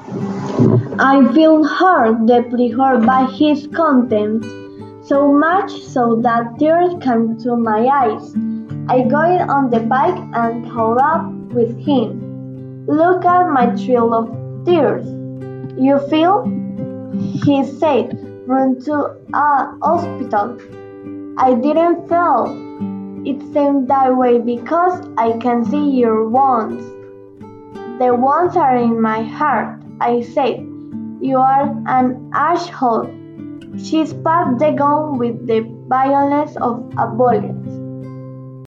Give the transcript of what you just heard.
I feel hurt, deeply hurt by his contempt, so much so that tears came to my eyes. I got on the bike and caught up with him. Look at my trail of tears. You feel? He said, run to a hospital. I didn't feel. It seemed that way because I can see your wounds. The wounds are in my heart, I said. You are an asshole. She spat the gun with the violence of a bullet.